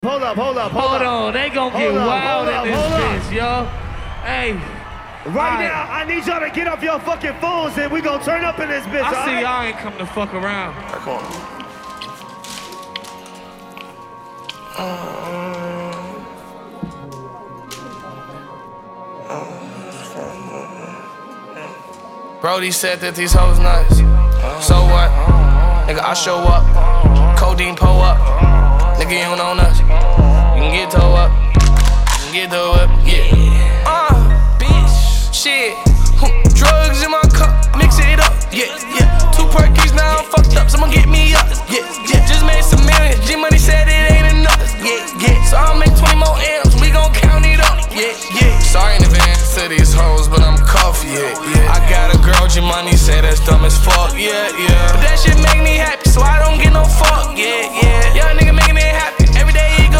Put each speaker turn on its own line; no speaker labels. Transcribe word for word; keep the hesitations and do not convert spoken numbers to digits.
Hold up, hold up, hold,
hold
up.
on, they gon' get
up,
wild
up,
in this bitch, yo. Hey.
Right,
right
now, I need y'all to get off your fucking phones and we gon' turn up in this bitch,
I see
right?
y'all ain't come to fuck around.
Come on. Brody said that these hoes nuts. So what? Nigga, I show up. Codeine pull up. Nigga, you don't know nothing. You can get toe up. You can get toe up, yeah. Uh, bitch, shit. Drugs in my cup, mix it up, yeah, yeah. Two perkies, now I'm fucked up, someone get me up, yeah, yeah. Just made some millions, G-Money said it ain't enough, yeah, yeah. So I'll make twenty more M's, we gon' count it up, yeah, yeah. Sorry in advance to these hoes, but I'm cuffed, yeah, yeah. I got a girl, G-Money say that's dumb as fuck, yeah, yeah. But that shit make me happy.